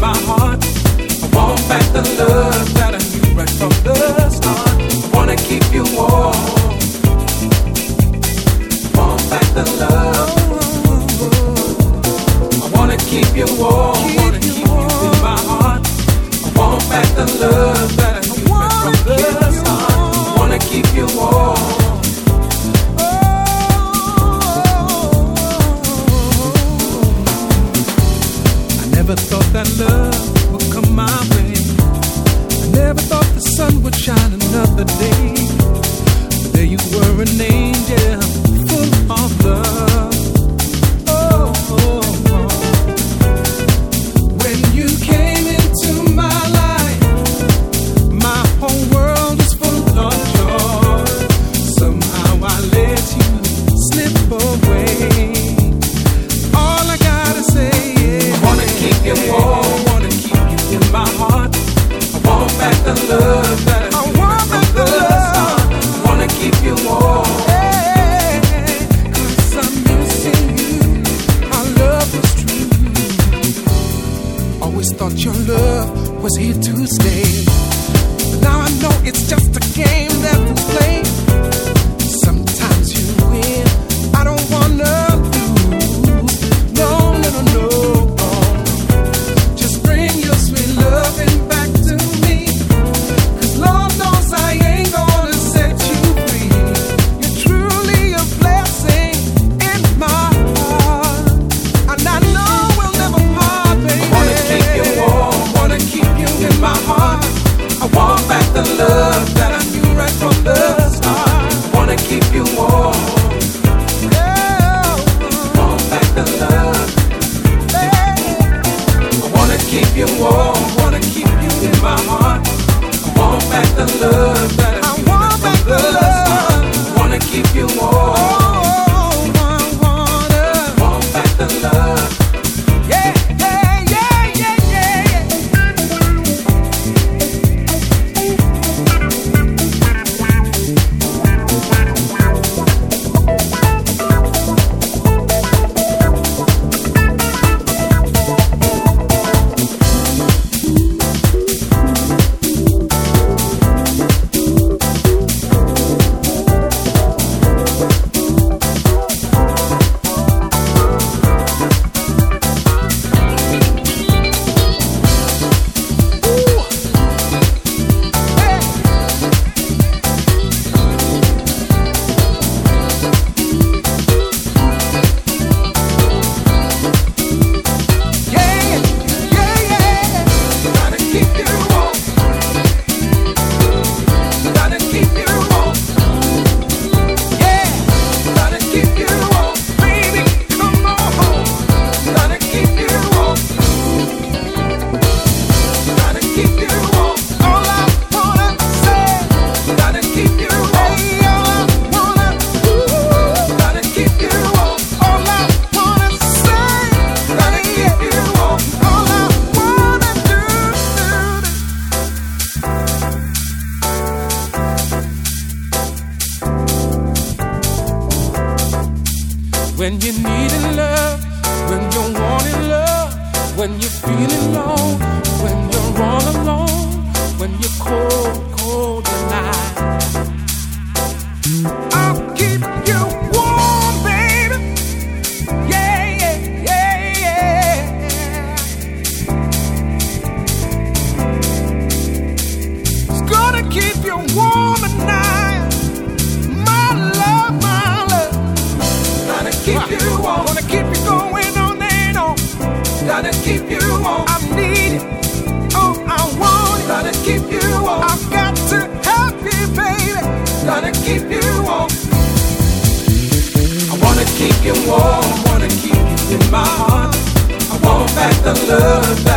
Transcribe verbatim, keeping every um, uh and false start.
my heart. I want back the love that I knew right from the start. I wanna keep you warm. I want back the love. I wanna keep you warm. I wanna keep you in my heart. I want back the love that I knew right from the start. I wanna keep you warm. Never thought that love would come my way. I never thought the sun would shine another day. But there you were, an angel full of love. Oh, oh, oh. When you came into my life, my whole world was full of joy. Somehow I let you slip away. All I gotta say is I wanna keep you warm, I wanna keep you in my heart. I want back the love that I, I want back the love. I wanna keep you warm, yeah, 'cause I'm missing you. Our love was true. Always thought your love was here to stay. But now I know it's just a game that we play. Sometimes you win, I don't wanna lose. No, no, no, no. The love that I knew right from the start. I wanna keep you warm. Yeah. Want back the love. Yeah. I wanna keep you warm. Wanna keep you in my heart. I want back the love that I, I knew want right back from the love. Start. I wanna keep you warm. Oh, I wanna want back the love. Yeah. When you're needing love, when you're wanting love, when you're feeling low, when you're all alone, when you're cold, cold tonight, I'll keep you warm, baby. Yeah, yeah, yeah, yeah. It's gonna keep you warm at night. My love, my love. Gotta keep you warm. Wanna keep you going on and on. Gotta keep you warm. I need it. Oh, I want it. Gotta keep you warm. I've got to help you, baby. Gotta keep you warm. I wanna keep you warm. Wanna keep you in my heart. I want back the love that